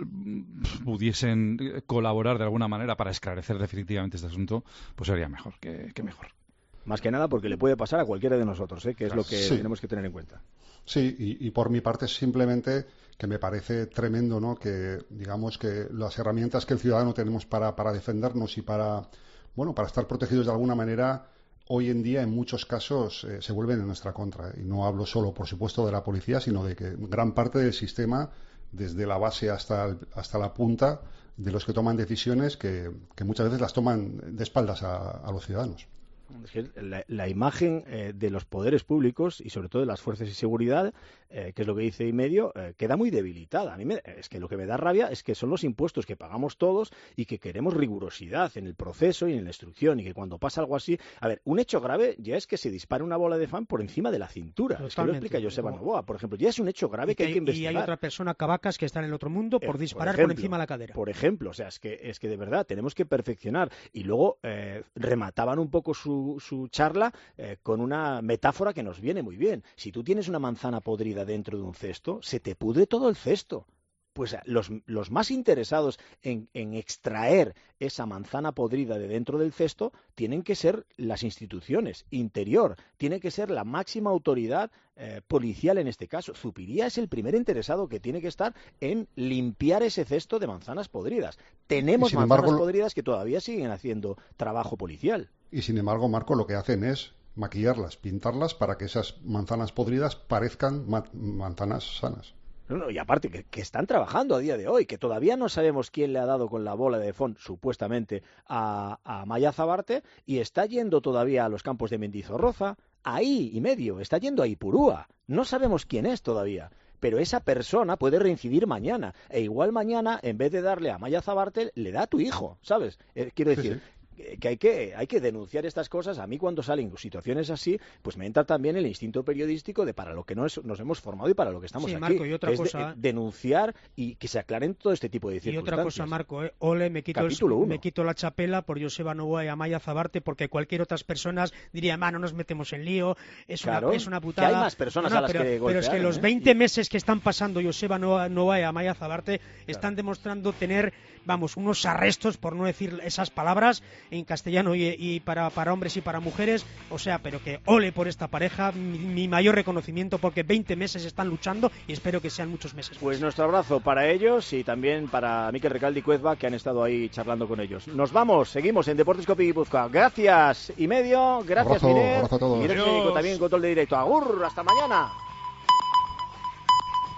[SPEAKER 8] pudiesen colaborar de alguna manera para esclarecer definitivamente este asunto, pues sería mejor, que, que mejor.
[SPEAKER 3] Más que nada porque le puede pasar a cualquiera de nosotros, ¿eh? Que es lo que sí. tenemos que tener en cuenta.
[SPEAKER 9] Sí, y, y por mi parte simplemente que me parece tremendo, ¿no? Que digamos que las herramientas que el ciudadano tenemos para, para defendernos y para, bueno, para estar protegidos de alguna manera, hoy en día en muchos casos eh, se vuelven en nuestra contra. Y no hablo solo, por supuesto, de la policía, sino de que gran parte del sistema, desde la base hasta, el, hasta la punta, de los que toman decisiones que, que muchas veces las toman de espaldas a, a los ciudadanos.
[SPEAKER 3] Es que la, la imagen eh, de los poderes públicos y sobre todo de las fuerzas de seguridad, eh, que es lo que dice Imedio, eh, queda muy debilitada. A mí me, es que lo que me da rabia es que son los impuestos que pagamos todos y que queremos rigurosidad en el proceso y en la instrucción y que cuando pasa algo así... A ver, un hecho grave ya es que se dispare una bola de fan por encima de la cintura. Totalmente. Es que lo explica Joseba Novoa, por ejemplo. Ya es un hecho grave y que, que hay que investigar.
[SPEAKER 2] Y hay otra persona, Cavacas, que está en el otro mundo por eh, disparar por, ejemplo, por encima de la cadera.
[SPEAKER 3] Por ejemplo, o sea, es que, es que de verdad tenemos que perfeccionar. Y luego eh, remataban un poco su, su charla Eh, con una metáfora que nos viene muy bien. Si tú tienes una manzana podrida dentro de un cesto, se te pudre todo el cesto. Pues los, los más interesados en, en extraer esa manzana podrida de dentro del cesto tienen que ser las instituciones, interior, tiene que ser la máxima autoridad eh, policial en este caso. Zupiría es el primer interesado que tiene que estar en limpiar ese cesto de manzanas podridas. Tenemos manzanas embargo, podridas que todavía siguen haciendo trabajo policial.
[SPEAKER 9] Y sin embargo, Marco, lo que hacen es maquillarlas, pintarlas para que esas manzanas podridas parezcan ma- manzanas sanas.
[SPEAKER 3] No, no, y aparte, que, que están trabajando a día de hoy, que todavía no sabemos quién le ha dado con la bola de Font, supuestamente, a, a Amaia Zabarte, y está yendo todavía a los campos de Mendizorroza, ahí y medio, está yendo a Ipurúa. No sabemos quién es todavía. Pero esa persona puede reincidir mañana. E igual mañana, en vez de darle a Amaia Zabarte, le da a tu hijo, ¿sabes? Eh, quiero decir... Sí, sí. que hay que hay que denunciar estas cosas. A mí cuando salen situaciones así, pues me entra también el instinto periodístico de para lo que nos, nos hemos formado y para lo que estamos
[SPEAKER 2] sí,
[SPEAKER 3] aquí.
[SPEAKER 2] Marco, y otra
[SPEAKER 3] es
[SPEAKER 2] cosa,
[SPEAKER 3] de, denunciar y que se aclaren todo este tipo de circunstancias.
[SPEAKER 2] Y otra cosa, Marco, eh, ole, me quito, el, me quito la chapela por Joseba Novoa y Amaia Zabarte, porque cualquier otras personas diría, no nos metemos en lío, es,
[SPEAKER 3] claro,
[SPEAKER 2] una, es una putada.
[SPEAKER 3] Que hay más personas
[SPEAKER 2] no, no,
[SPEAKER 3] a las
[SPEAKER 2] pero,
[SPEAKER 3] que golpear,
[SPEAKER 2] pero es que los
[SPEAKER 3] ¿eh?
[SPEAKER 2] veinte meses que están pasando Joseba Novoa y Amaia Zabarte claro. están demostrando tener, vamos, unos arrestos, por no decir esas palabras, en castellano y y para, para hombres y para mujeres, o sea, pero que ole por esta pareja, mi, mi mayor reconocimiento porque veinte meses están luchando y espero que sean muchos meses.
[SPEAKER 3] Pues nuestro abrazo para ellos y también para Mikel Recalde y Cuezba, que han estado ahí charlando con ellos. Nos vamos, seguimos en Deportes Copi Guipúzcoa. Gracias y medio, gracias
[SPEAKER 9] abrazo,
[SPEAKER 3] Miner,
[SPEAKER 9] abrazo a todos.
[SPEAKER 3] Miner también control de directo. Agur, hasta mañana.